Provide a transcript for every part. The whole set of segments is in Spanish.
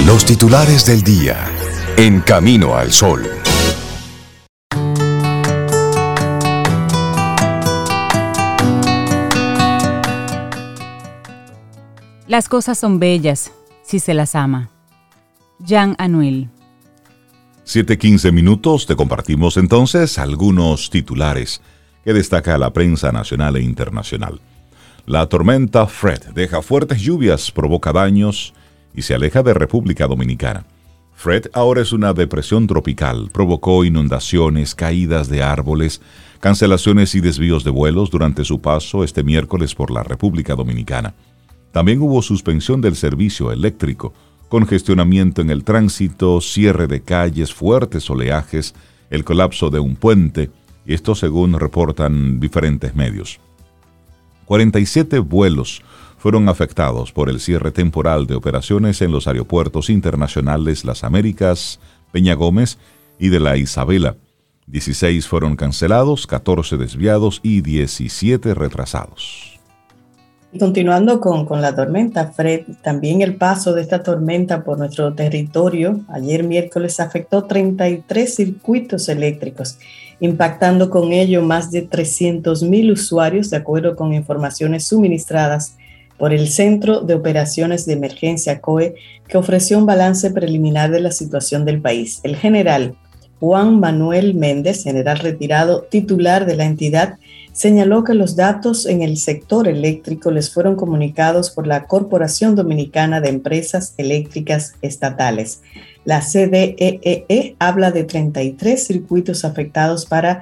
Los titulares del día en Camino al Sol. Las cosas son bellas si se las ama. Jan Anuel. 7:15 minutos, te compartimos entonces algunos titulares que destaca la prensa nacional e internacional. La tormenta Fred deja fuertes lluvias, provoca daños y se aleja de República Dominicana. Fred ahora es una depresión tropical, provocó inundaciones, caídas de árboles, cancelaciones y desvíos de vuelos durante su paso este miércoles por la República Dominicana. También hubo suspensión del servicio eléctrico, congestionamiento en el tránsito, cierre de calles, fuertes oleajes, el colapso de un puente, esto según reportan diferentes medios. 47 vuelos fueron afectados por el cierre temporal de operaciones en los aeropuertos internacionales Las Américas, Peña Gómez y de la Isabela. 16 fueron cancelados, 14 desviados y 17 retrasados. Y continuando con la tormenta Fred, también el paso de esta tormenta por nuestro territorio ayer miércoles afectó 33 circuitos eléctricos, impactando con ello más de 300,000 usuarios, de acuerdo con informaciones suministradas por el Centro de Operaciones de Emergencia COE, que ofreció un balance preliminar de la situación del país. El general Juan Manuel Méndez, general retirado titular de la entidad, señaló que los datos en el sector eléctrico les fueron comunicados por la Corporación Dominicana de Empresas Eléctricas Estatales. La CDEE habla de 33 circuitos afectados para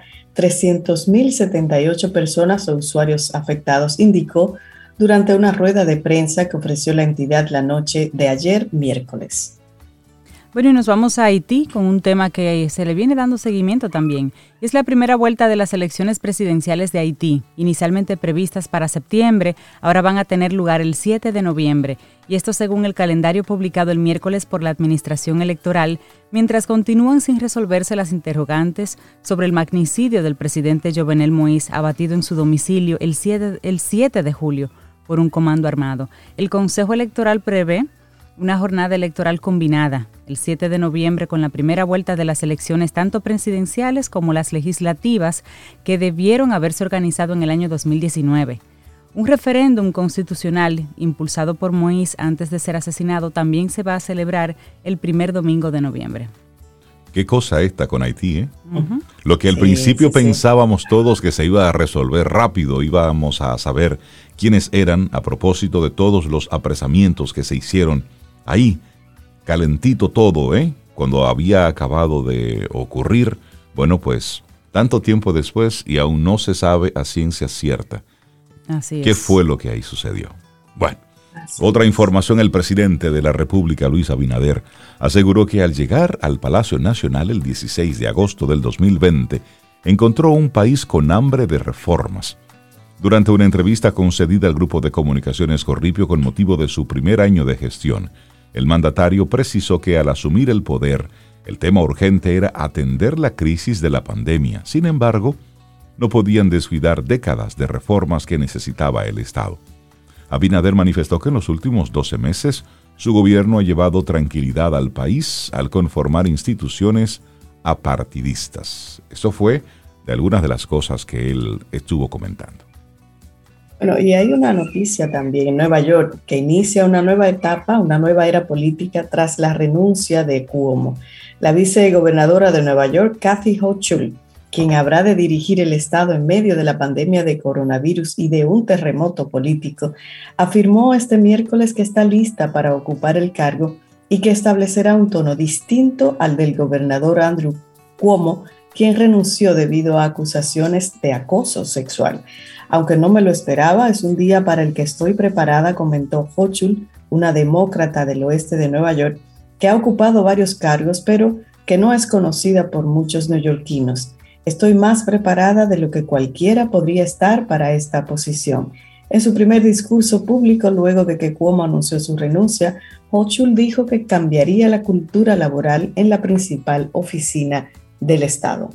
300,078 personas o usuarios afectados, indicó durante una rueda de prensa que ofreció la entidad la noche de ayer miércoles. Bueno, y nos vamos a Haití con un tema que se le viene dando seguimiento también. Es la primera vuelta de las elecciones presidenciales de Haití, inicialmente previstas para septiembre, ahora van a tener lugar el 7 de noviembre, y esto según el calendario publicado el miércoles por la Administración Electoral, mientras continúan sin resolverse las interrogantes sobre el magnicidio del presidente Jovenel Moïse, abatido en su domicilio el 7 de julio por un comando armado. El Consejo Electoral prevé una jornada electoral combinada el 7 de noviembre con la primera vuelta de las elecciones tanto presidenciales como las legislativas que debieron haberse organizado en el año 2019. Un referéndum constitucional impulsado por Moïse antes de ser asesinado también se va a celebrar el primer domingo de noviembre. Qué cosa esta con Haití, ¿eh? Uh-huh. Lo que al principio pensábamos todos que se iba a resolver rápido, íbamos a saber quiénes eran a propósito de todos los apresamientos que se hicieron ahí, calentito todo, cuando había acabado de ocurrir. Bueno, pues, tanto tiempo después y aún no se sabe a ciencia cierta qué fue lo que ahí sucedió. Bueno, otra información, el presidente de la República, Luis Abinader, aseguró que al llegar al Palacio Nacional el 16 de agosto del 2020, encontró un país con hambre de reformas. Durante una entrevista concedida al Grupo de Comunicaciones Corripio con motivo de su primer año de gestión, el mandatario precisó que al asumir el poder, el tema urgente era atender la crisis de la pandemia. Sin embargo, no podían descuidar décadas de reformas que necesitaba el Estado. Abinader manifestó que en los últimos 12 meses su gobierno ha llevado tranquilidad al país al conformar instituciones apartidistas. Eso fue de algunas de las cosas que él estuvo comentando. Bueno, y hay una noticia también en Nueva York que inicia una nueva etapa, una nueva era política tras la renuncia de Cuomo. La vicegobernadora de Nueva York, Kathy Hochul, quien habrá de dirigir el Estado en medio de la pandemia de coronavirus y de un terremoto político, afirmó este miércoles que está lista para ocupar el cargo y que establecerá un tono distinto al del gobernador Andrew Cuomo, quien renunció debido a acusaciones de acoso sexual. Aunque no me lo esperaba, es un día para el que estoy preparada, comentó Hochul, una demócrata del oeste de Nueva York, que ha ocupado varios cargos, pero que no es conocida por muchos neoyorquinos. Estoy más preparada de lo que cualquiera podría estar para esta posición. En su primer discurso público, luego de que Cuomo anunció su renuncia, Hochul dijo que cambiaría la cultura laboral en la principal oficina del Estado.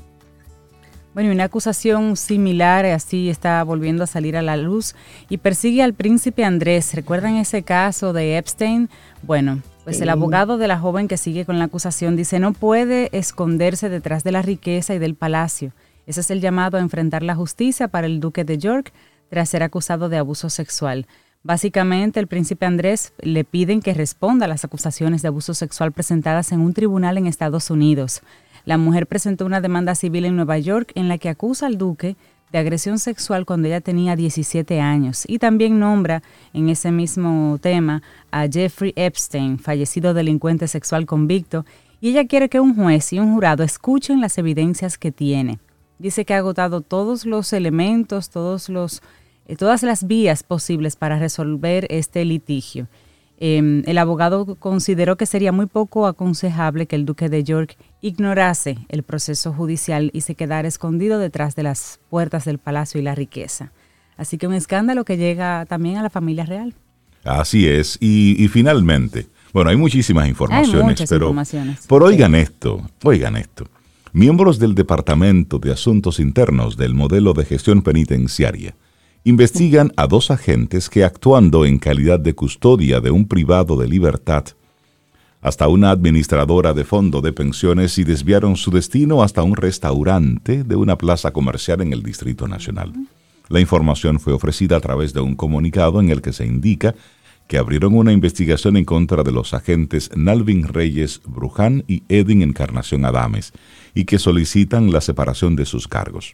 Bueno, y una acusación similar así está volviendo a salir a la luz y persigue al príncipe Andrés. ¿Recuerdan ese caso de Epstein? Bueno, Pues el abogado de la joven que sigue con la acusación dice: no puede esconderse detrás de la riqueza y del palacio. Ese es el llamado a enfrentar la justicia para el duque de York tras ser acusado de abuso sexual. Básicamente, el príncipe Andrés le piden que responda a las acusaciones de abuso sexual presentadas en un tribunal en Estados Unidos. La mujer presentó una demanda civil en Nueva York en la que acusa al duque de agresión sexual cuando ella tenía 17 años y también nombra en ese mismo tema a Jeffrey Epstein, fallecido delincuente sexual convicto, y ella quiere que un juez y un jurado escuchen las evidencias que tiene. Dice que ha agotado todos los elementos, todas las vías posibles para resolver este litigio. El abogado consideró que sería muy poco aconsejable que el duque de York ignorase el proceso judicial y se quedara escondido detrás de las puertas del palacio y la riqueza. Así que un escándalo que llega también a la familia real. Así es. Y finalmente, bueno, hay muchísimas informaciones, hay muchas pero informaciones. Oigan esto. Miembros del Departamento de Asuntos Internos del Modelo de Gestión Penitenciaria investigan a 2 agentes que, actuando en calidad de custodia de un privado de libertad hasta una administradora de fondo de pensiones, y desviaron su destino hasta un restaurante de una plaza comercial en el Distrito Nacional. La información fue ofrecida a través de un comunicado en el que se indica que abrieron una investigación en contra de los agentes Nalvin Reyes Bruján y Edwin Encarnación Adames y que solicitan la separación de sus cargos.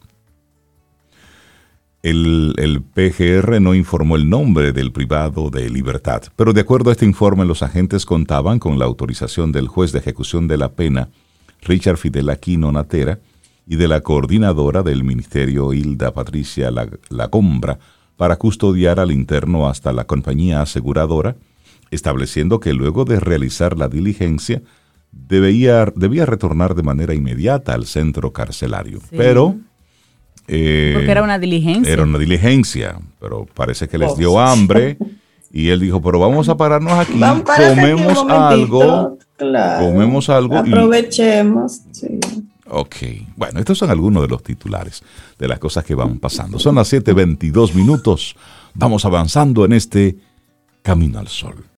El PGR no informó el nombre del privado de libertad, pero de acuerdo a este informe, los agentes contaban con la autorización del juez de ejecución de la pena, Richard Fidel Aquino Natera, y de la coordinadora del ministerio, Hilda Patricia Lacombra, para custodiar al interno hasta la compañía aseguradora, estableciendo que luego de realizar la diligencia debía retornar de manera inmediata al centro carcelario. Sí. Pero porque era una diligencia. Era una diligencia, pero parece que les dio hambre y él dijo, pero vamos a pararnos aquí, comemos algo, aprovechemos. Sí. Ok, bueno, estos son algunos de los titulares de las cosas que van pasando. Son las 7:22 minutos, vamos avanzando en este Camino al Sol.